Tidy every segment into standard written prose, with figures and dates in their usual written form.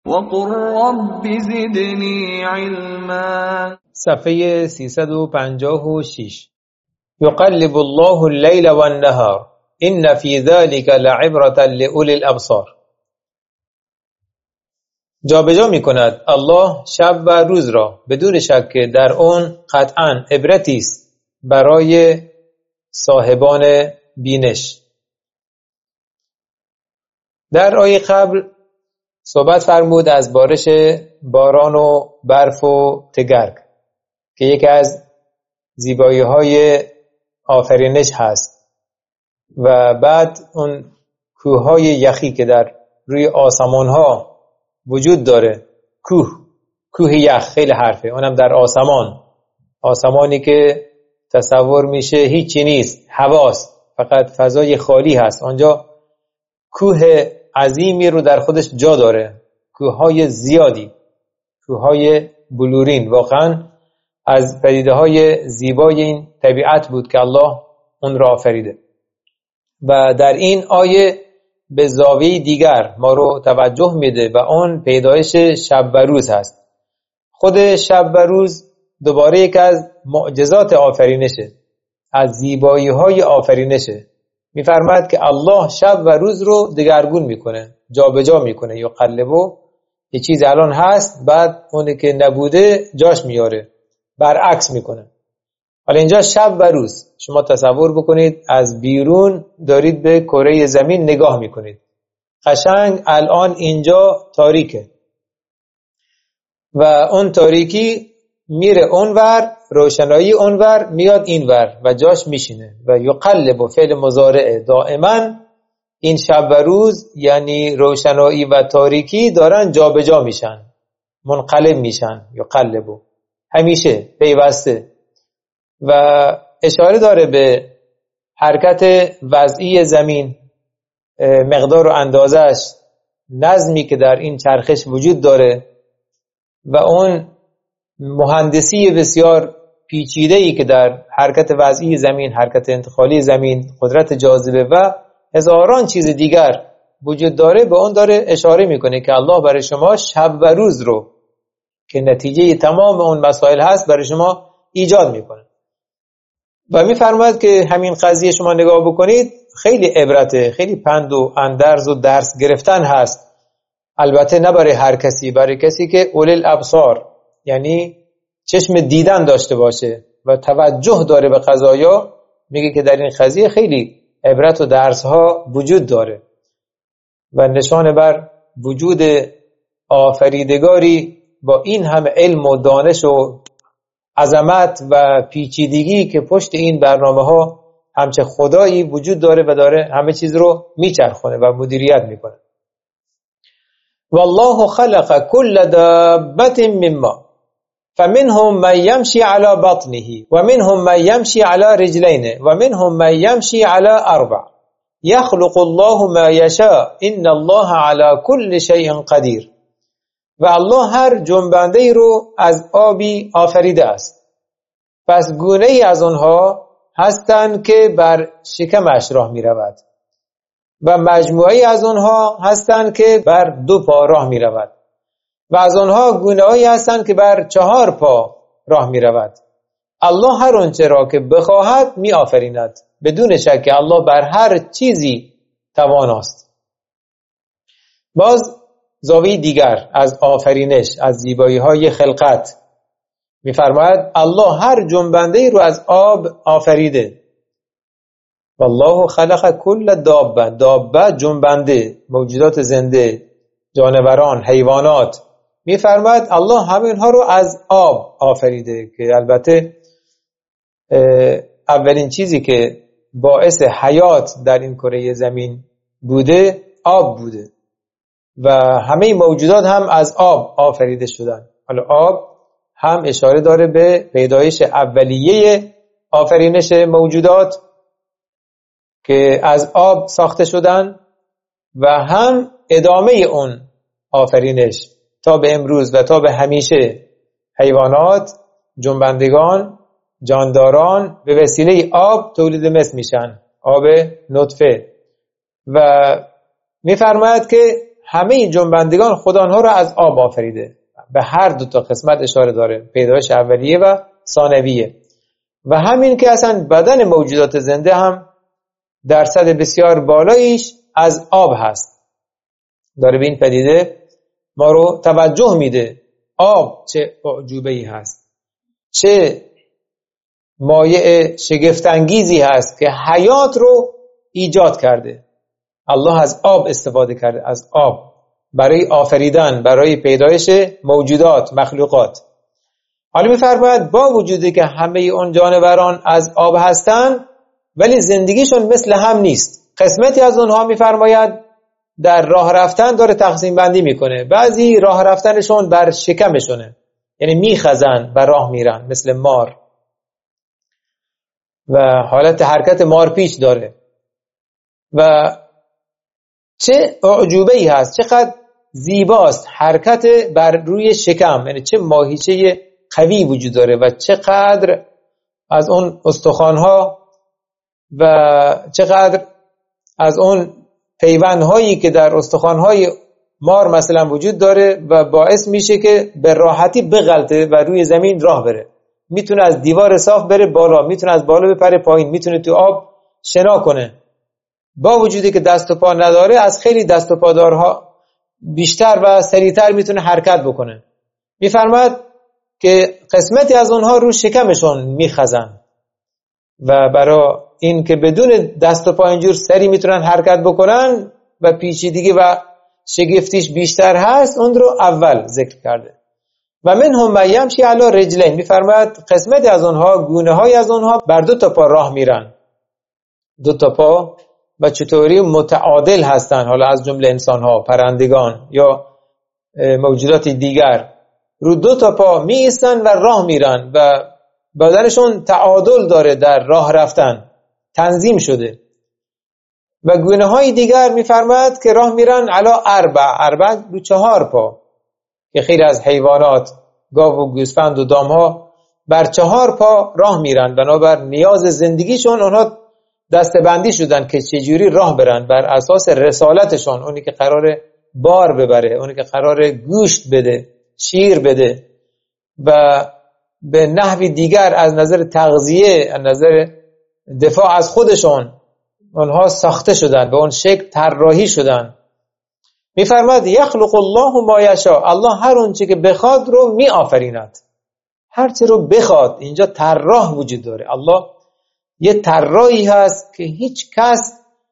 وقل رب زدنی علما. صفحه 356. یقلب الله اللیل والنهار ان فی ذلک لعبرة لأولی الابصار. جابجا می کند الله شب و روز را، بدون شک که در اون قطعاً عبرتی است برای صاحبان بینش. در آیه قبل صحبت فرمود از بارش باران و برف و تگرگ که یکی از زیبایی‌های آفرینش هست، و بعد اون کوه‌های یخی که در روی آسمان‌ها وجود داره. کوه یخ خیلی حرفه، اونم در آسمانی که تصور میشه هیچی نیست، هواست، فقط فضای خالی هست. آنجا کوه عظیمی رو در خودش جا داره، کوه‌های زیادی، کوه‌های بلورین. واقعا از پدیده‌های زیبای این طبیعت بود که الله اون را آفریده. و در این آیه به زاویه دیگر ما رو توجه میده و اون پیدایش شب و روز هست. خود شب و روز دوباره یک از معجزات آفرینشه، از زیبایی‌های آفرینشه. می‌فرماید که الله شب و روز رو دگرگون میکنه، جابجا میکنه. یقلبو، یه چیز الان هست، بعد اونی که نبوده جاش میاره، برعکس میکنه. حالا اینجا شب و روز، شما تصور بکنید از بیرون دارید به کره زمین نگاه میکنید، قشنگ الان اینجا تاریکه و اون تاریکی میره اونور، روشنایی اونور میاد اینور و جاش میشینه. و یقلب فعل مضارعه، دائما این شب و روز یعنی روشنایی و تاریکی دارن جابجا میشن، منقلب میشن. یقلبو همیشه پیوسته، و اشاره داره به حرکت وضعی زمین، مقدار و اندازش، نظمی که در این چرخش وجود داره و اون مهندسی بسیار پیچیده‌ای که در حرکت وضعی زمین، حرکت انتقالی زمین، قدرت جاذبه و هزاران چیز دیگر وجود داره. به اون داره اشاره میکنه که الله برای شما شب و روز رو که نتیجه تمام اون مسائل هست برای شما ایجاد میکنه. و میفرماید که همین قضیه شما نگاه بکنید خیلی عبرته، خیلی پند و اندرز و درس گرفتن هست. البته نه برای هر کسی، برای کسی که اولی الابصار، یعنی چشم دیدن داشته باشه و توجه داره به قضایا. میگه که در این قضیه خیلی عبرت و درس ها وجود داره و نشانه بر وجود آفریدگاری با این همه علم و دانش و عظمت و پیچیدگی که پشت این برنامه ها همچه خدایی وجود داره و داره همه چیز رو میچرخونه و مدیریت میکنه. والله خلق كل دابة من ماء فمنهم من يمشي على بطنه ومنهم من يمشي على رجلين ومنهم من يمشي على أربع يخلق الله ما يشاء إن الله على كل شيء قدير. و الله هر جنبنده رو از آبی آفریده است، پس گونه ای از آنها هستند که بر شکمش راه می رود و مجموعی از آنها هستند که بر 2 پا راه می رود و از آنها گونه هایی هستند که بر 4 پا راه می رود. الله هر آنچه را که بخواهد می آفریند، بدون شک الله بر هر چیزی تواناست. باز زاویه دیگر از آفرینش، از زیبایی های خلقت، می‌فرماید الله هر جنبنده رو از آب آفریده. والله خلق کل دابه، دابه جنبنده، موجودات زنده، جانوران، حیوانات. می‌فرماید الله همینها رو از آب آفریده که البته اولین چیزی که باعث حیات در این کره زمین بوده آب بوده و همه موجودات هم از آب آفریده شدن. حالا آب هم اشاره داره به پیدایش اولیه آفرینش موجودات که از آب ساخته شدن و هم ادامه اون آفرینش تا به امروز و تا به همیشه. حیوانات، جنبندگان، جانداران به وسیله آب تولید مثل میشن، آب نطفه. و میفرماید که همه جنبندگان خدا آنها را از آب آفریده. به هر دو تا قسمت اشاره داره، پیدایش اولیه و ثانویه. و همین که اصلا بدن موجودات زنده هم درصد بسیار بالاییش از آب هست، داره به این پدیده ما رو توجه میده. آب چه اعجوبه‌ای هست، چه مایع شگفت‌انگیزی هست که حیات رو ایجاد کرده. الله از آب استفاده کرده، از آب برای آفریدن، برای پیدایش موجودات، مخلوقات. حالا می‌فرماید با وجودی که همه اون جانوران از آب هستن، ولی زندگیشون مثل هم نیست. قسمتی از اونها می‌فرماید در راه رفتن داره تقسیم بندی میکنه. بعضی راه رفتنشون بر شکمشونه، یعنی میخزن و راه میرن مثل مار و حالت حرکت مارپیچ داره. و چه اعجوبه‌ای هست، چقدر زیباست حرکت بر روی شکم، یعنی چه ماهیچه قوی وجود داره و چقدر از اون استخوان‌ها و چقدر از اون پیوندهایی که در استخوان‌های مار مثلا وجود داره و باعث میشه که به راحتی بغلطه و روی زمین راه بره. میتونه از دیوار صاف بره بالا، میتونه از بالا بپره پایین، میتونه تو آب شنا کنه. با وجودی که دست و پا نداره، از خیلی دست و پادارها بیشتر و سریعتر میتونه حرکت بکنه. میفرماید که قسمتی از اونها رو شکمشون میخزن و برای این که بدون دست و پا اینجور سری میتونن حرکت بکنن و پیچیدگی و شگفتیش بیشتر هست، اون رو اول ذکر کرده. و منهم من یمشی علی رجلین، میفرماید قسمتی از اونها، گونه های از اونها بر دو تا پا راه میرن. دو تا پا و چطوری متعادل هستن، حالا از جمله انسان ها، پرندگان یا موجودات دیگر، رو دو تا پا می ایستن و راه میرن و بدنشون تعادل داره در راه رفتن، تنظیم شده. و گونه های دیگر میفرماید که راه میرن علی اربع رو 4 پا، که خیلی از حیوانات، گاو و گوسفند و دامها بر 4 پا راه میرن، بنابر نیاز زندگیشون اونها دستبندی شدن که چجوری راه برن بر اساس رسالتشون، اونی که قراره بار ببره، اونی که قراره گوشت بده، شیر بده و به نحوی دیگر از نظر تغذیه، از نظر دفاع از خودشون اونها ساخته شدن، به اون شکل طراحی شدن. میفرماید یخلق الله ما یشاء، الله هر اون چی که بخواد رو می آفریند، هر چی رو بخواد. اینجا طراح وجود داره، الله یه طراحی هست که هیچ کس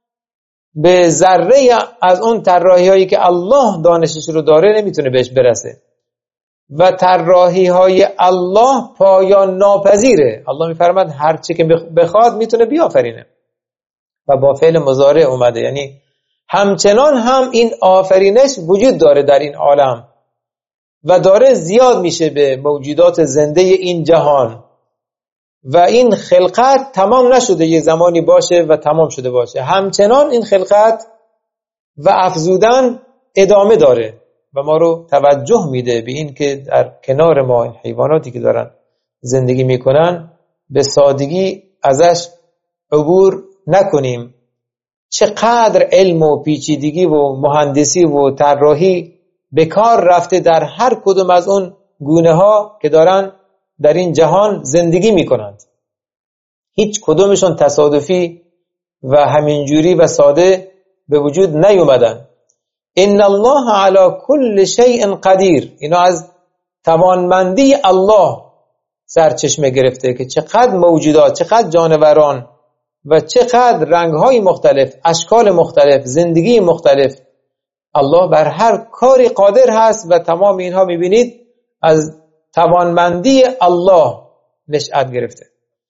به ذره از اون طراحی هایی که الله دانشش رو داره نمیتونه بهش برسه و طراحی های الله پایان ناپذیره. الله میفرماید هر چی که بخواد میتونه بیافرینه و با فعل مضارع اومده، یعنی همچنان هم این آفرینش وجود داره در این عالم و داره زیاد میشه به موجودات زنده این جهان و این خلقت تمام نشده، یه زمانی باشه و تمام شده باشه، همچنان این خلقت و افزودن ادامه داره و ما رو توجه میده به این که در کنار ما این حیواناتی که دارن زندگی میکنن به سادگی ازش عبور نکنیم. چقدر علم و پیچیدگی و مهندسی و طراحی به کار رفته در هر کدوم از اون گونه ها که دارن در این جهان زندگی میکنند. هیچ کدومشون تصادفی و همینجوری و ساده به وجود نیومدن. ان الله علی کل شیء قدیر، اینا از توانمندی الله سرچشمه گرفته که چقدر موجودات، چقدر جانوران و چقدر رنگ‌های مختلف، اشکال مختلف، زندگی مختلف، الله بر هر کاری قادر هست و تمام اینها میبینید از توانمندی الله نشأت گرفته.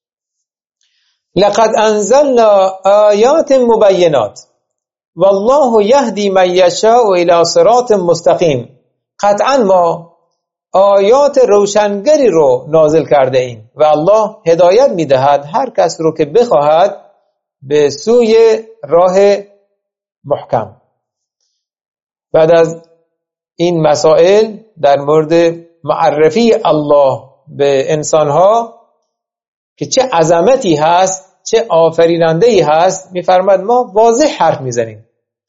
لقد انزلنا آیات مبینات والله یهدی من یشاء الی صراط مستقیم، قطعا ما آیات روشنگری رو نازل کرده ایم و الله هدایت میدهد هر کس رو که بخواهد به سوی راه محکم. بعد از این مسائل در مورد معرفی الله به انسانها که چه عظمتی هست، چه آفریننده‌ای هست، میفرماید ما واضح حرف میزنیم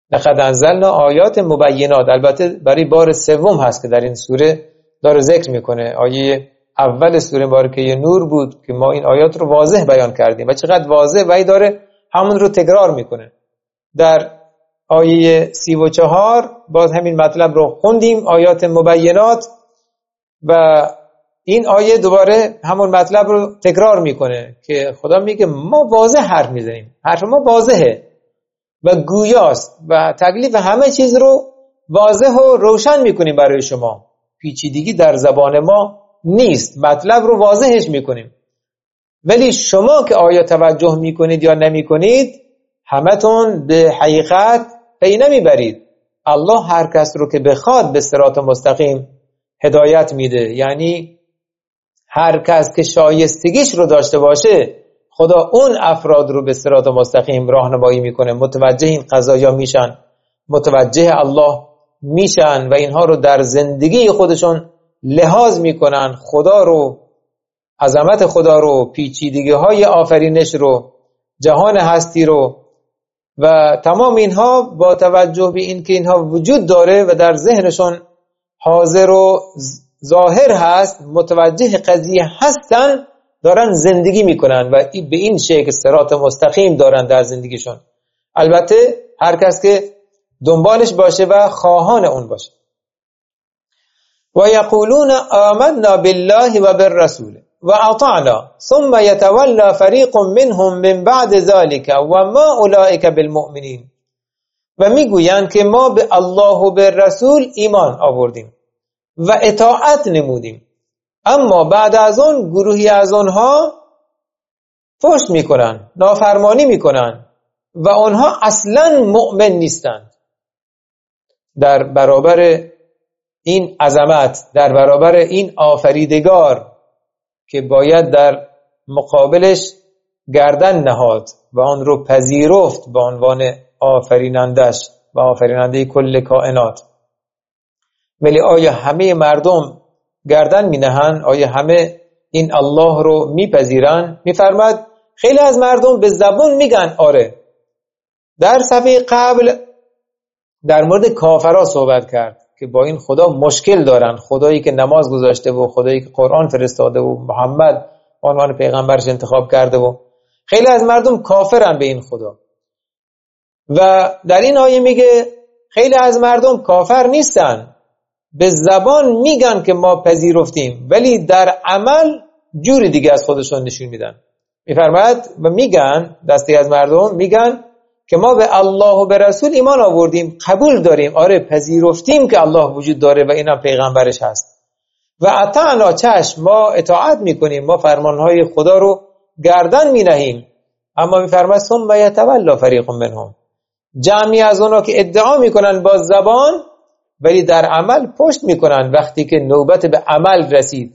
لقد انزلنا آیات مبینات، البته برای بار سوم هست که در این سوره داره ذکر میکنه. آیه اول سوره مبارکه نور بود که ما این آیات رو واضح بیان کردیم و چقدر واضح و داره همون رو تکرار میکنه. در آیه 34 باز همین مطلب رو خوندیم، آیات مبینات، و این آیه دوباره همون مطلب رو تکرار میکنه که خدا میگه ما واضح حرف میزنیم، حرف ما واضحه و گویاست و تکلیف همه چیز رو واضح و روشن میکنیم برای شما، پیچیدگی در زبان ما نیست، مطلب رو واضحش میکنیم. ولی شما که آیا توجه میکنید یا نمیکنید، همتون به حقیقت پی نمیبرید. الله هر کس رو که بخواد به صراط مستقیم هدایت میده، یعنی هر کس که شایستگیش رو داشته باشه خدا اون افراد رو به صراط مستقیم راهنمایی میکنه، متوجه این قضایا میشن، متوجه الله میشن و اینها رو در زندگی خودشون لحاظ میکنن، خدا رو، عظمت خدا رو، پیچیدگی های آفرینش رو، جهان هستی رو و تمام اینها با توجه به این که اینها وجود داره و در ذهنشون حاضر و ظاهر هست، متوجه قضیه هستن، دارن زندگی میکنن و به این شکل صراط مستقیم دارن در زندگیشون. البته هر کس که دنبالش باشه و خواهان اون باشه. و یقولون آمنا بالله و بالرسول و اطعنا ثم يتولى فریق منهم من بعد ذلك و ما اولئک بالمؤمنین، و میگویند که ما به الله و به رسول ایمان آوردیم و اطاعت نمودیم، اما بعد از اون گروهی از اونها پشت میکنن، نافرمانی میکنن و اونها اصلا مؤمن نیستند. در برابر این عظمت، در برابر این آفریدگار که باید در مقابلش گردن نهاد و آن رو پذیرفت به عنوان آفرینندش و آفریننده کل کائنات، ولی آیا همه مردم گردن می نهند؟ آیا همه این الله رو میپذیرن؟ میفرماد خیلی از مردم به زبون میگن آره. در صفحه قبل در مورد کافرها صحبت کرد که با این خدا مشکل دارن، خدایی که نماز گذاشته و خدایی که قرآن فرستاده و محمد عنوان پیغمبرش انتخاب کرده و خیلی از مردم کافرن به این خدا. و در این آیه میگه خیلی از مردم کافر نیستن، به زبان میگن که ما پذیرفتیم ولی در عمل جوری دیگه از خودشون نشون میدن. میفرماید و میگن دستی از مردم میگن که ما به الله و به رسول ایمان آوردیم، قبول داریم، آره پذیرفتیم که الله وجود داره و اینم پیغمبرش هست، و اطعنا چشم ما اطاعت میکنیم، ما فرمانهای خدا رو گردن مینهیم. اما میفرماید ثم یتولی فریق منهم، جمعی از اونا که ادعا میکنن با زبان ولی در عمل پشت میکنن وقتی که نوبت به عمل رسید.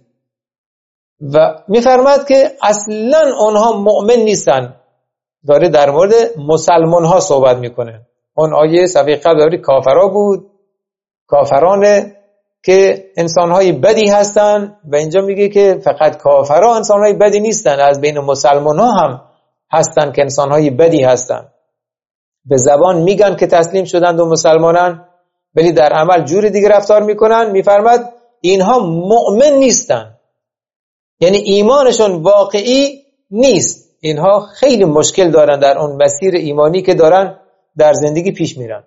و میفرماید که اصلا اونها مؤمن نیستن. داره در مورد مسلمان ها صحبت میکنه. اون آیه صفحه قبل داره کافرها بود، کافرانه که انسانهای بدی هستن، و اینجا میگه که فقط کافرها انسانهای بدی نیستن، از بین مسلمان ها هم هستن که انسانهای بدی هستن. به زبان میگن که تسلیم شدند و مسلمانن ولی در عمل جوری دیگه رفتار میکنن. میفرماد اینها مؤمن نیستن، یعنی ایمانشون واقعی نیست. اینها خیلی مشکل دارن در اون مسیر ایمانی که دارن در زندگی پیش میرن.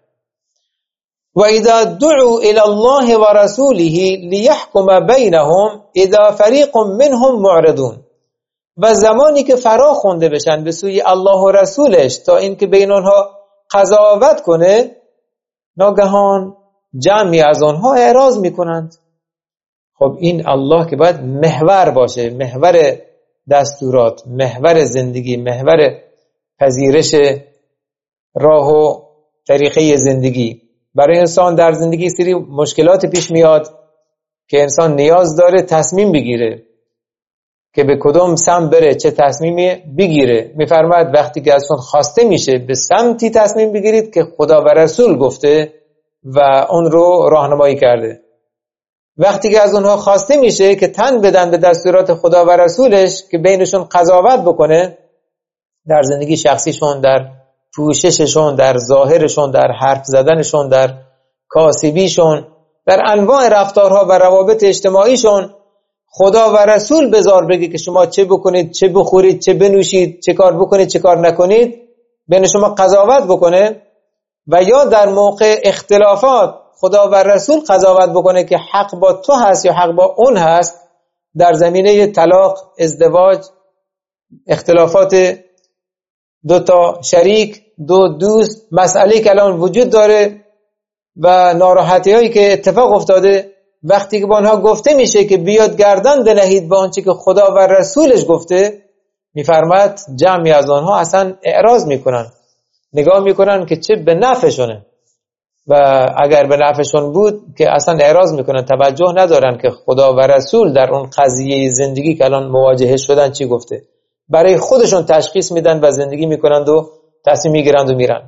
و اذا دعوا الى الله و رسوله لیحکم بینهم اذا فریق منهم معرضون، و زمانی که فرا خونده بشن به سوی الله و رسولش تا اینکه بین اونها قضاوت کنه، ناگهان جمعی از اونها اعراض میکنند. خب این الله که باید محور باشه، محور دستورات، محور زندگی، محور پذیرش راه و طریقه زندگی. برای انسان در زندگی سری مشکلات پیش میاد که انسان نیاز داره تصمیم بگیره که به کدوم سمت بره، چه تصمیمی بگیره. میفرماید وقتی که ازتون خواسته میشه به سمتی تصمیم بگیرید که خدا و رسول گفته و اون رو راهنمایی کرده. وقتی که از اونها خواسته میشه که تن بدن به دستورات خدا و رسولش که بینشون قضاوت بکنه در زندگی شخصیشون، در پوشششون، در ظاهرشون، در حرف زدنشون، در کاسبیشون، در انواع رفتارها و روابط اجتماعیشون خدا و رسول بذار بگه که شما چه بکنید، چه بخورید، چه بنوشید، چه کار بکنید، چه کار نکنید، بین شما قضاوت بکنه. و یا در موقع اختلافات خدا و رسول قضاوت بکنه که حق با تو هست یا حق با اون هست، در زمینه طلاق، ازدواج، اختلافات دو تا شریک، دو دوست، مسئله که الان وجود داره و ناراحتی هایی که اتفاق افتاده، وقتی که با آنها گفته میشه که بیاد گردن بنهید به آنچه که خدا و رسولش گفته، میفرماد جمعی از آنها اصلا اعراض میکنن، نگاه میکنن که چه به نفعشونه، و اگر به نفعشون بود که اصلا اعراض میکنن، توجه ندارن که خدا و رسول در اون قضیه زندگی که الان مواجه شدن چی گفته. برای خودشون تشخیص میدن و زندگی میکنند و تصمیم میگیرند و میرن.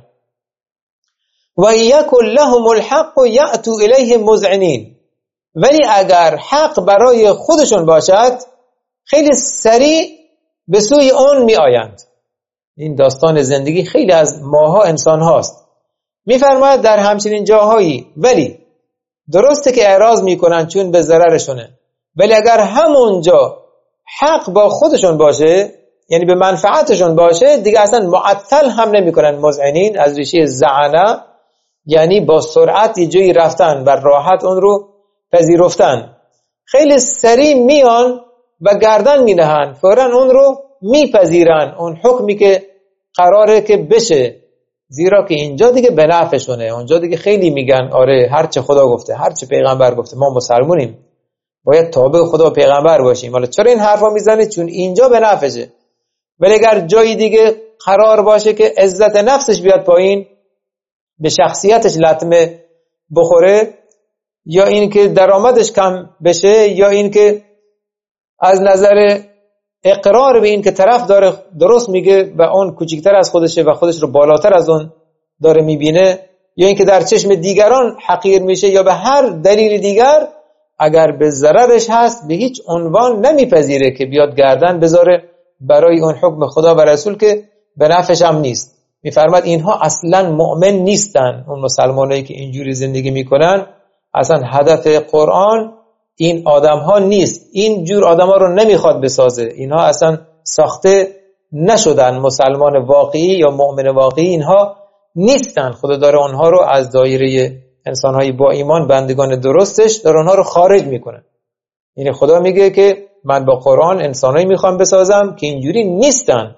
و یکن لهم الحق یأتوا الیه مذعنین، ولی اگر حق برای خودشون باشد خیلی سریع به سوی اون می آیند. این داستان زندگی خیلی از ماها انسان هاست. میفرماید در همچنین جاهایی ولی درسته که اعراض میکنن چون به ضررشونه، ولی اگر همونجا حق با خودشون باشه، یعنی به منفعتشون باشه، دیگه اصلا معطل هم نمیکنن. مذعنین از ریشه زعنه، یعنی با سرعت یه جایی رفتن و راحت اون رو پذیرفتن. خیلی سریع میان و گردن میدهن، فوراً اون رو میپذیرن، اون حکمی که قراره که بشه، زیرا که اینجا دیگه به نفعشونه. اونجا دیگه خیلی میگن آره هرچه خدا گفته، هرچه پیغمبر گفته، ما مسلمونیم، باید تابع خدا و پیغمبر باشیم. حالا چرا این حرفا میزنه؟ چون اینجا به نفعشه. ولی اگر جای دیگه قرار باشه که عزت نفسش بیاد پایین، به شخصیتش لطمه بخوره، یا این که درآمدش کم بشه، یا این که از نظر اقرار به این که طرف داره درست میگه و اون کوچکتر از خودشه و خودش رو بالاتر از اون داره میبینه، یا این که در چشم دیگران حقیر میشه، یا به هر دلیل دیگر، اگر به ضررش هست به هیچ عنوان نمیپذیره که بیاد گردن بذاره برای اون حکم خدا و رسول که به نفعش هم نیست. میفرماد اینها اصلا مؤمن نیستن. اون مسلمانایی که اینجوری زندگی میکنن، اصلا هدف قرآن این آدم ها نیست، این جور آدم ها رو نمیخواد بسازه. اینها اصلا ساخته نشدن. مسلمان واقعی یا مؤمن واقعی اینها نیستن. خدا داره اونها رو از دایره انسانهای با ایمان، بندگان درستش، داره اونها رو خارج میکنه. یعنی خدا میگه که من با قرآن انسانایی میخوام بسازم که اینجوری نیستن،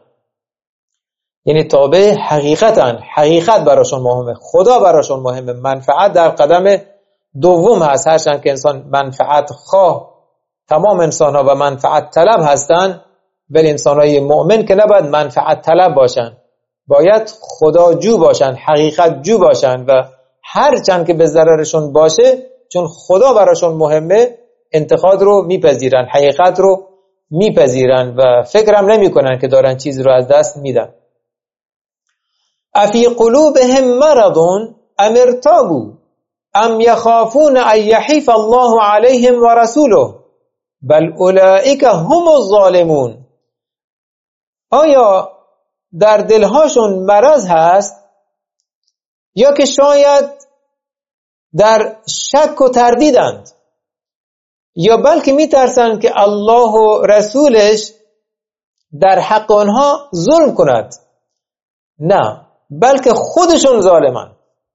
یعنی تابع حقیقتن، حقیقت براشون مهمه، خدا براشون مهمه، منفعت در قدم دوم هست. هرچند که انسان منفعت خواه، تمام انسان ها و منفعت طلب هستن، ولی انسان های مؤمن که نباید منفعت طلب باشن، باید خدا جو باشن، حقیقت جو باشن، و هرچند که به ضررشون باشه چون خدا براشون مهمه انتقاد رو میپذیرن، حقیقت رو میپذیرن و فکرم نمی کنن که دارن چیزی رو از دست میدن. افی قلوبهم مرض ام ارتابوا ام یخافون ان یحیف الله علیهم و رسوله بل اولئک هم الظالمون. آیا در دلهاشون مرض هست، یا که شاید در شک و تردیدند، یا بلکه میترسن که الله و رسولش در حق آنها ظلم کند؟ نه، بلکه خودشون ظالمن.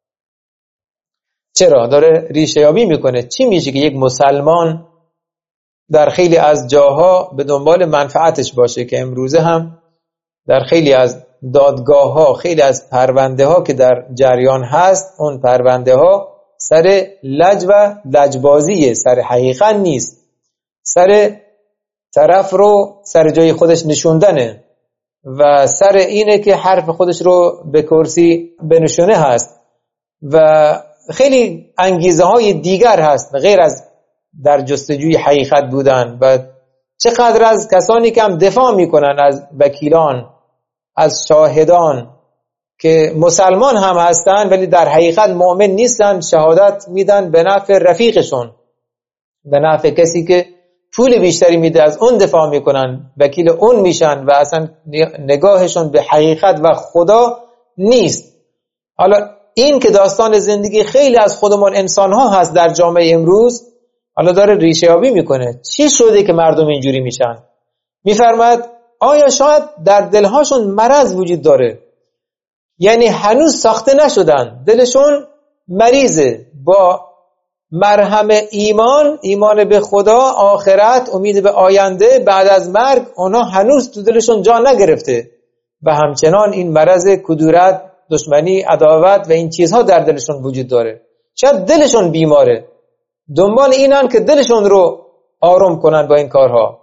چرا؟ داره ریشه یابی میکنه. چی میشه که یک مسلمان در خیلی از جاها به دنبال منفعتش باشه، که امروزه هم در خیلی از دادگاه ها، خیلی از پرونده ها که در جریان هست، اون پرونده ها سر لج و لجبازیه، سر حقیقت نیست، سر طرف رو سر جای خودش نشوندنه و سر اینه که حرف خودش رو به کرسی بنشونه هست، و خیلی انگیزه های دیگر هست غیر از در جستجوی حقیقت بودن. و چقدر از کسانی که هم دفاع میکنن از وکیلان، از شاهدان که مسلمان هم هستن ولی در حقیقت مؤمن نیستن، شهادت میدن به نفع رفیقشون، به نفع کسی که پول بیشتری میده، از اون دفاع میکنن، وکیل اون میشن و اصلا نگاهشون به حقیقت و خدا نیست. حالا این که داستان زندگی خیلی از خودمان انسان ها هست در جامعه امروز، حالا داره ریشه یابی میکنه. چی شده که مردم اینجوری میشن؟ میفرماد آیا شاید در دلهاشون مرض وجود داره، یعنی هنوز ساخته نشدن، دلشون مریضه با مرهم ایمان به خدا، آخرت، امید به آینده بعد از مرگ، اونا هنوز تو دلشون جا نگرفته و همچنان این مرض کدورت، دشمنی، عداوت و این چیزها در دلشون وجود داره. شاید دلشون بیماره، دنبال اینن که دلشون رو آروم کنن با این کارها،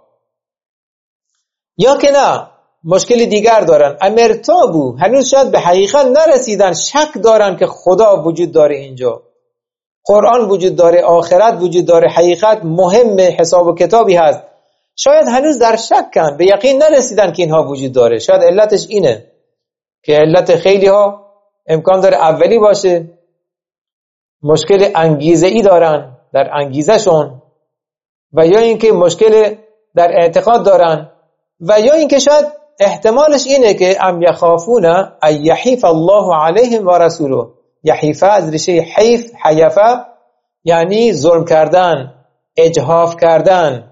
یا که نه مشکل دیگر دارن، امرتابو، هنوز شاید به حقیقت نرسیدن، شک دارن که خدا وجود داره، اینجا قرآن وجود داره، آخرت وجود داره، حقیقت مهم، حساب و کتابی هست، شاید هنوز در شکن، به یقین نرسیدن که اینها وجود داره. شاید علتش اینه که علت خیلی ها امکان داره اولی باشه، مشکل انگیزه ای دارن در انگیزه شون، و یا اینکه مشکل در اعتقاد دارن، و یا اینکه شاید احتمالش اینه که ام یخافون ان یحیف الله علیهم و رسوله. یحیفه از ریشه حیف، حیفه یعنی ظلم کردن، اجحاف کردن،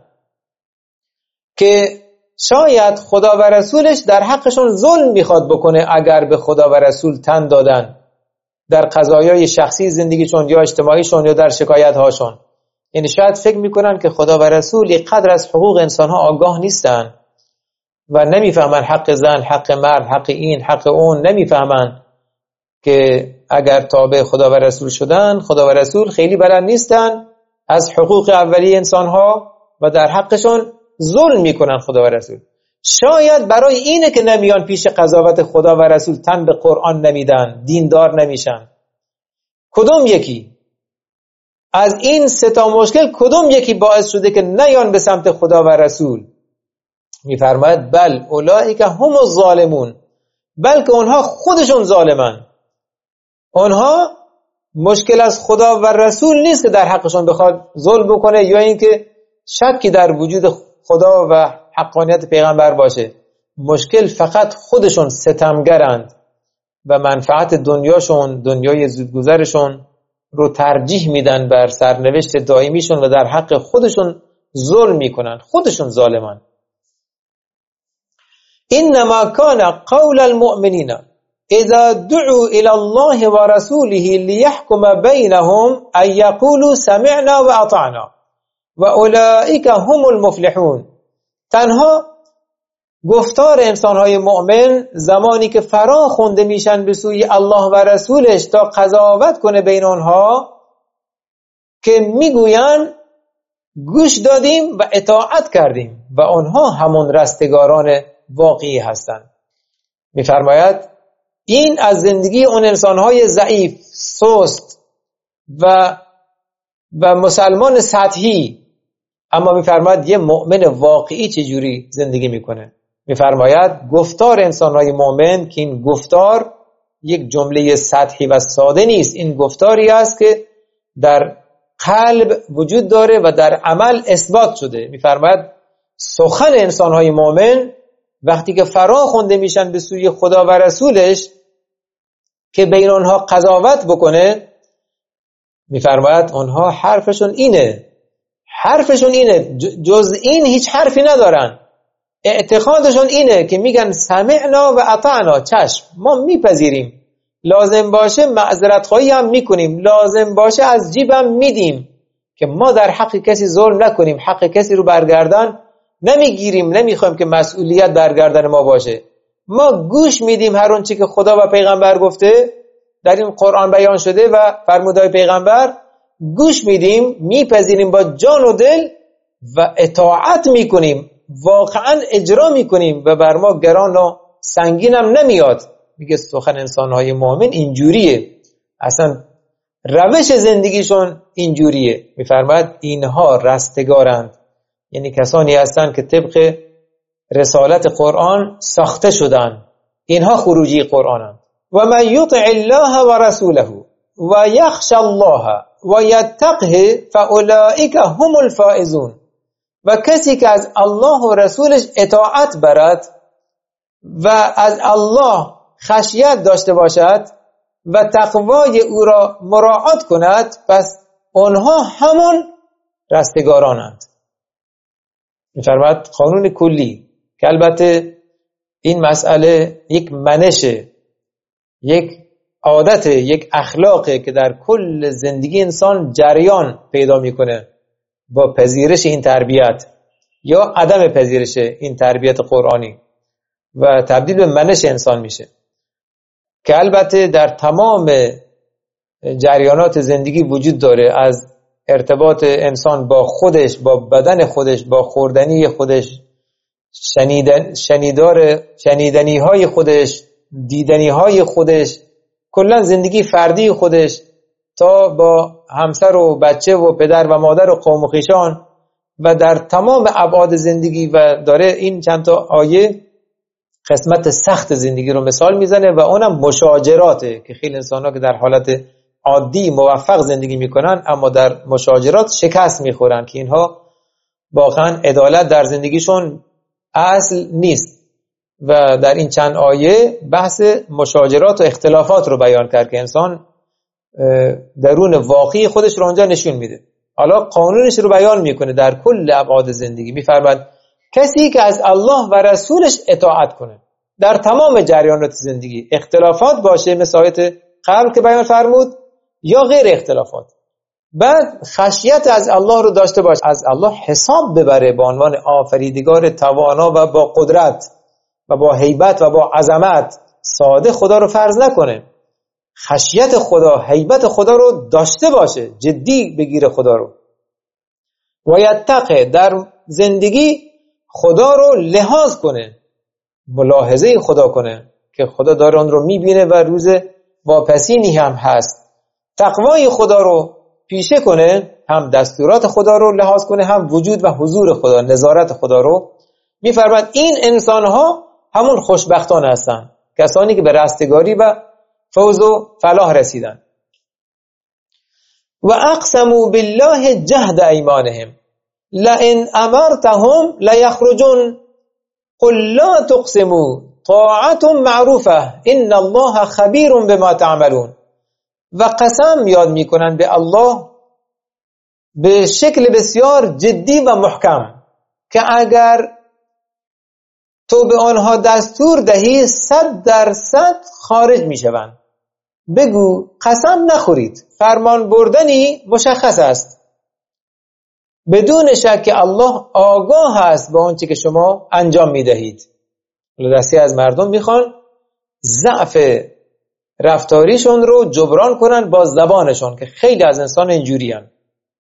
که شاید خدا و رسولش در حقشون ظلم میخواد بکنه اگر به خدا و رسول تن دادن در قضایای شخصی زندگیشون یا اجتماعیشون یا در شکایت هاشون. یعنی شاید فکر میکنن که خدا و رسول اینقدر از حقوق انسان ها آگاه نیستن و نمیفهمن حق زن، حق مرد، حق این، حق اون، نمیفهمن که اگر تابع خدا و رسول شدن، خدا و رسول خیلی بلد نیستن از حقوق اولیه انسان ها و در حقشون ظلم میکنن خدا و رسول. شاید برای اینه که نمیان پیش قضاوت خدا و رسول، تن به قرآن نمیدن، دیندار نمیشن. کدوم یکی از این سه تا مشکل، کدوم یکی باعث شده که نیان به سمت خدا و رسول؟ میفرماید بل اولئک هم الظالمون، بلکه اونها خودشون ظالمن. اونها مشکل از خدا و رسول نیست که در حقشون بخواد ظلم بکنه یا اینکه شکی در وجود خدا و حقانیت پیغمبر باشه. مشکل فقط خودشون ستمگرند و منفعت دنیاشون، دنیای زودگذرشون رو ترجیح میدن بر سرنوشت دائمیشون و در حق خودشون ظلم میکنن، خودشون ظالمان. انما کان قول المؤمنین اذا دعوا الى الله ورسوله ليحكم بينهم ان يقولوا سمعنا واطعنا واولئك هم المفلحون. تنها گفتار انسانهای مؤمن زمانی که فرا خونده میشن به سوی الله و رسولش تا قضاوت کنه بین آنها، که میگوین گوش دادیم و اطاعت کردیم و آنها همون رستگاران واقعی هستند. میفرماید این از زندگی اون انسانهای ضعیف، سست و مسلمان سطحی. اما میفرماید یه مؤمن واقعی چجوری زندگی میکنه؟ میفرماید گفتار انسانهای مؤمن، که این گفتار یک جمله سطحی و ساده نیست، این گفتاری است که در قلب وجود داره و در عمل اثبات شده. میفرماید سخن انسانهای مؤمن وقتی که فرا خونده میشن به سوی خدا و رسولش که بین آنها قضاوت بکنه، میفرماید آنها حرفشون اینه، جز این هیچ حرفی ندارن. اعتقادشون اینه که میگن سمعنا و اطعنا، چشم ما میپذیریم، لازم باشه معذرت خواهی هم میکنیم، لازم باشه از جیبم میدیم، که ما در حق کسی ظلم نکنیم، حق کسی رو برگردن نمیگیریم، نمیخوایم که مسئولیت برگردن ما باشه. ما گوش میدیم هر اون چی که خدا و پیغمبر گفته در این قرآن بیان شده و فرمودهای پیغمبر، گوش میدیم، میپذیریم با جان و دل و اطاعت میکنیم، واقعا اجرا میکنیم و بر ما گران و سنگین هم نمیاد. میگه سخن انسانهای مؤمن اینجوریه، اصلا روش زندگیشون اینجوریه. میفرماید اینها رستگارند، یعنی کسانی هستند که طبق رسالت قرآن ساخته شدن، اینها خروجی قرآنند. و من یطع الله و رسوله و یخشى الله و یتقه فاولئک هم الفائزون. و کسی که از الله و رسولش اطاعت برد و از الله خشیت داشته باشد و تقوای او را مراعات کند، پس آنها همان رستگارانند. می‌فرماید قانون کلی که البته این مسئله یک منشه، یک عادت، یک اخلاقه که در کل زندگی انسان جریان پیدا میکنه با پذیرش این تربیت یا عدم پذیرش این تربیت قرآنی و تبدیل به منش انسان میشه، که البته در تمام جریانات زندگی وجود داره، از ارتباط انسان با خودش، با بدن خودش، با خوردنی خودش، شنیدنی های خودش، دیدنی های خودش، کلا زندگی فردی خودش، تا با همسر و بچه و پدر و مادر و قوم و خویشان و در تمام ابعاد زندگی. و داره این چند تا آیه قسمت سخت زندگی رو مثال میزنه و اونم مشاجراته که خیلی انسان‌ها که در حالت عادی موفق زندگی میکنن اما در مشاجرات شکست میخورن، که اینها واقعا عدالت در زندگیشون اصل نیست. و در این چند آیه بحث مشاجرات و اختلافات رو بیان کرد که انسان درون واقعی خودش رو اونجا نشون میده. حالا قانونش رو بیان میکنه در کل ابعاد زندگی. میفرماید کسی که از الله و رسولش اطاعت کنه در تمام جریانات زندگی، اختلافات باشه مثل آیت قبل که بیان فرمود یا غیر اختلافات، بعد خشیت از الله رو داشته باشه، از الله حساب ببره به عنوان آفریدگار توانا و با قدرت و با هیبت و با عظمت، ساده خدا رو فرض نکنه، خشیت خدا، هیبت خدا رو داشته باشه، جدی بگیره خدا رو. و یتقه، در زندگی خدا رو لحاظ کنه، ملاحظه خدا کنه که خدا داره اون رو میبینه و روز واپسینی هم هست. تقوای خدا رو پیشه کنه، هم دستورات خدا رو لحاظ کنه، هم وجود و حضور خدا، نظارت خدا رو. میفرماید این انسان‌ها همون خوشبختان هستن، کسانی که به رستگاری و فوز و فلاح رسیدن. و اقسموا بالله جهد ایمانهم لئن امرتهم لیخرجون قل لا تقسموا طاعت معروفه ان الله خبیر بما تعملون. و قسم یاد میکنن به الله به شکل بسیار جدی و محکم که اگر تو به آنها دستور دهی 100% خارج میشوند. بگو قسم نخورید، فرمان بردنی مشخص است، بدون شک که الله آگاه است به آنچه که شما انجام میدهید. دستی از مردم میخوان ضعف رفتاریشون رو جبران کنن با زبانشون، که خیلی از انسان اینجوری هستند،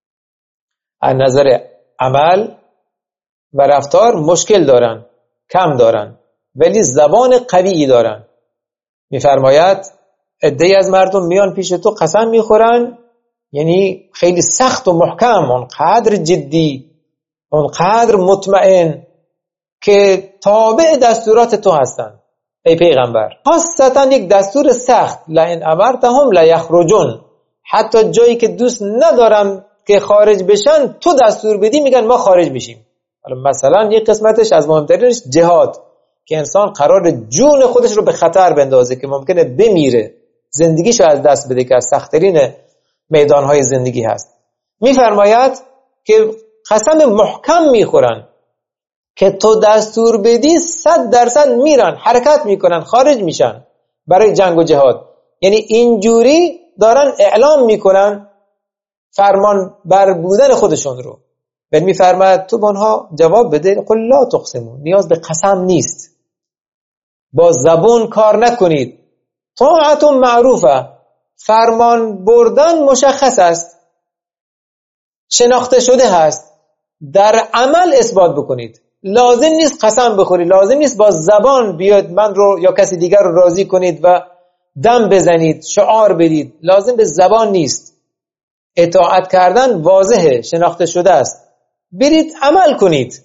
از نظر عمل و رفتار مشکل دارن، کم دارن، ولی زبان قوی دارن. میفرماید عده‌ای از مردم میان پیش تو قسم میخورن، یعنی خیلی سخت و محکم، اونقدر جدی، اونقدر مطمئن که تابع دستورات تو هستن ای پیغمبر. خاصتا یک دستور سخت، لئن امرتهم لیخرجون، حتی جایی که دوست ندارم که خارج بشن تو دستور بدی میگن ما خارج میشیم. مثلا یک قسمتش از مهمترینش جهاد، که انسان قرار جون خودش رو به خطر بندازه که ممکنه بمیره، زندگیشو از دست بده، که از سخت‌ترین میدانهای زندگی هست. میفرماید که قسم محکم میخورن که تو دستور بدی 100% میرن، حرکت میکنن، خارج میشن برای جنگ و جهاد. یعنی اینجوری دارن اعلام میکنن فرمان بر بودن خودشون رو. ولی میفرماید تو به اونها جواب بده قل لا تقسموا، نیاز به قسم نیست، با زبون کار نکنید. طاعت معروفه، فرمان بردن مشخص است، شناخته شده هست، در عمل اثبات بکنید. لازم نیست قسم بخورید، لازم نیست با زبان بیاد من رو یا کسی دیگر رو راضی کنید و دم بزنید، شعار بدید، لازم به زبان نیست. اطاعت کردن واضحه، شناخته شده است، برید عمل کنید.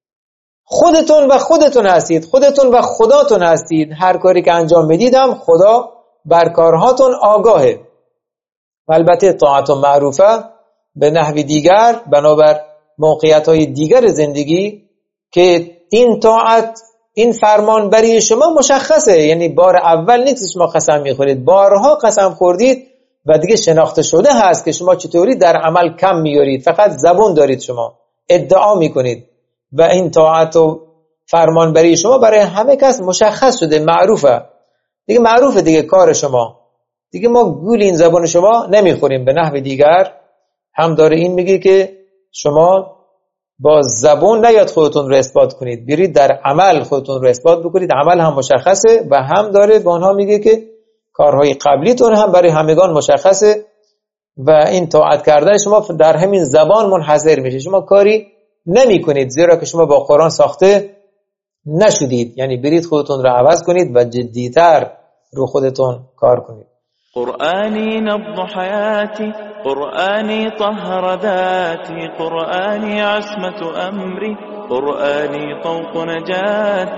خودتون هستید، خودتون و خداتون هستید. هر کاری که انجام بدیدم خدا بر کارهاتون آگاهه. و البته طاعت معروفه به نحو دیگر، بنابر موقعیت‌های دیگر زندگی، که این طاعت، این فرمانبری شما مشخصه، یعنی بار اول نیست شما قسم میخورید، بارها قسم خوردید و دیگه شناخته شده هست که شما چطوری در عمل کم میارید، فقط زبون دارید، شما ادعا میکنید و این طاعت و فرمانبری شما برای همه کس مشخص شده، معروفه دیگه، معروفه دیگه کار شما دیگه. ما گول این زبان شما نمیخوریم. به نحو دیگر هم داره این میگه که شما با زبان نیاد خودتون رو اثبات کنید، برید در عمل خودتون رو اثبات بکنید، عمل هم مشخصه. و هم داره به آنها میگه که کارهای قبلیتون هم برای همگان مشخصه و این طاعت کردن شما در همین زبان منحصر میشه، شما کاری نمی کنید زیرا که شما با قرآن ساخته نشدید. یعنی برید خودتون رو عوض کنید و جدیتر رو خودتون کار کنید. قرآني نبض حياتي، قرآني طهر ذاتي، قرآني عصمة أمري، قرآني طوق نجاتي.